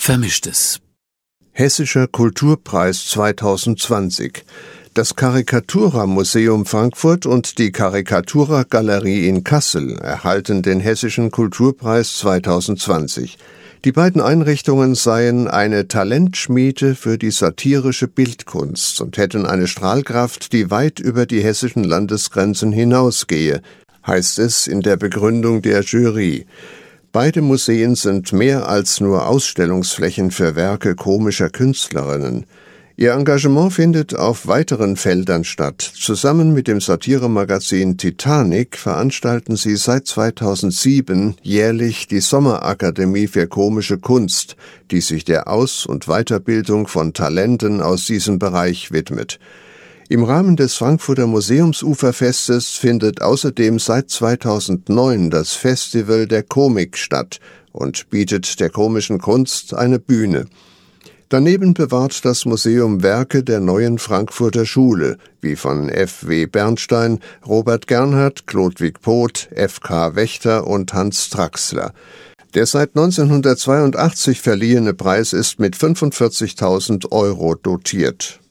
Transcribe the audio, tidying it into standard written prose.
Vermischtes. Hessischer Kulturpreis 2020. Das Karikatura-Museum Frankfurt und die Karikatura-Galerie in Kassel erhalten den Hessischen Kulturpreis 2020. Die beiden Einrichtungen seien eine Talentschmiede für die satirische Bildkunst und hätten eine Strahlkraft, die weit über die hessischen Landesgrenzen hinausgehe, heißt es in der Begründung der Jury. Beide Museen sind mehr als nur Ausstellungsflächen für Werke komischer Künstlerinnen. Ihr Engagement findet auf weiteren Feldern statt. Zusammen mit dem Satiremagazin Titanic veranstalten sie seit 2007 jährlich die Sommerakademie für komische Kunst, die sich der Aus- und Weiterbildung von Talenten aus diesem Bereich widmet. Im Rahmen des Frankfurter Museumsuferfestes findet außerdem seit 2009 das Festival der Komik statt und bietet der komischen Kunst eine Bühne. Daneben bewahrt das Museum Werke der neuen Frankfurter Schule, wie von F. W. Bernstein, Robert Gernhardt, Chlodwig Poth, F. K. Wächter und Hans Traxler. Der seit 1982 verliehene Preis ist mit 45.000 € dotiert.